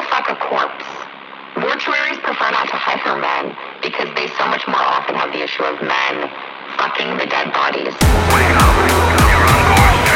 fuck a corpse. Mortuaries prefer not to hire men because they so much more often have the issue of men fucking the dead bodies. Wake up, you're on course.